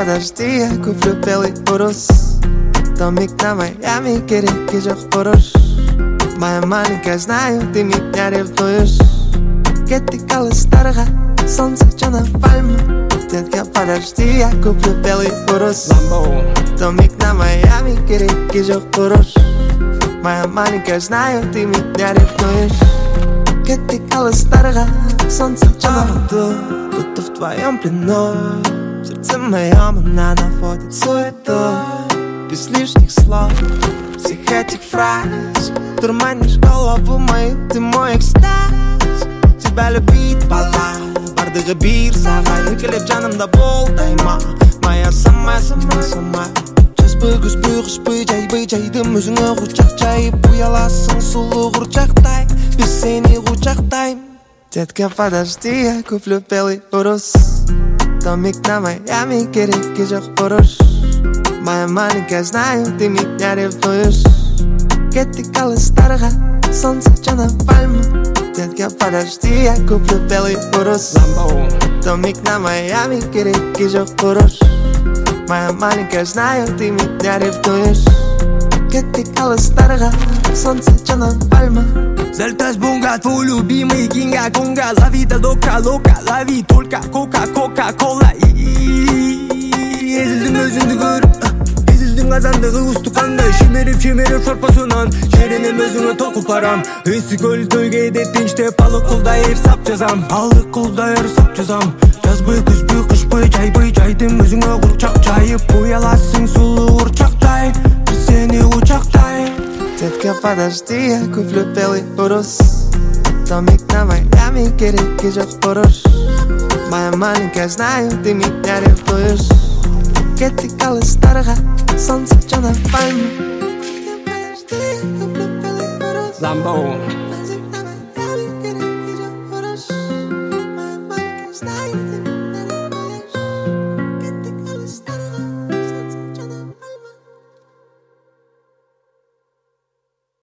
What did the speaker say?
подожди, я куплю белый урус. Домик на Майами, кереги жоқ бұрыш. Моя маленькая, знаю, ты меня ревнуешь. Кеттік алыстарға, солнце жана пальма. Детка, подожди, я куплю белый урус. Домик на Майами, кереги жоқ бұрыш. Моя маленькая, знаю, ты меня ревнуешь. Кеттік алыстарға, солнце жана пальма. Будто в твоем плену. Сердце моем она наводит суету. Без лишних слов, всех этих фраз. Дурманишь голову мою, ты мой экстаз. Тебя любить бала, бардығы бир саған. Еркелеп жанымда бол дайма, моя самая. Жазбы күзбі құшпы жайбы жайдым өзіңі құшақ жайып. Ұяласың сұлу құрчақтай, біз сені құшақтайм. Детка, подожди, я куплю белый урус. Домик на Майами, кереги жоқ бұрыш. Моя маленькая, знаю, ты меня ревнуешь. Кеттік алыстарға, солнце жана пальма. Детка, подожди, я куплю белый урус. Домик на Майами, кереги жоқ бұрыш. Моя маленькая, знаю, ты меня ревнуешь. Кеттік алыстарға, солнце жана пальма. Saltas bonga, твой любимый гинга конга. La vida loca, loca, la vida только кока-кола. Езілдің өзіңді көріп, езілдің азандығы ұсты қандай. Шемеріп шорпасынан, жеренем өзіңі толқып барам. Өсі көл тойге деттенште балық құлдайыр сап жазам. Жазбы күзбі қышпы жайбы жайдым өзіңі құрчақ жайып. Ұяласың сұлу құрчақтай, біз сені құшақтай. Детка, подожди, я куплю белый урус. Домик на Майами, кереги жоқ бұрыш. Моя маленькая, знаю, ты меня ревнуешь. Кеттік алыстарға, солнце жана пальма. Детка, подожди, я куплю белый урус.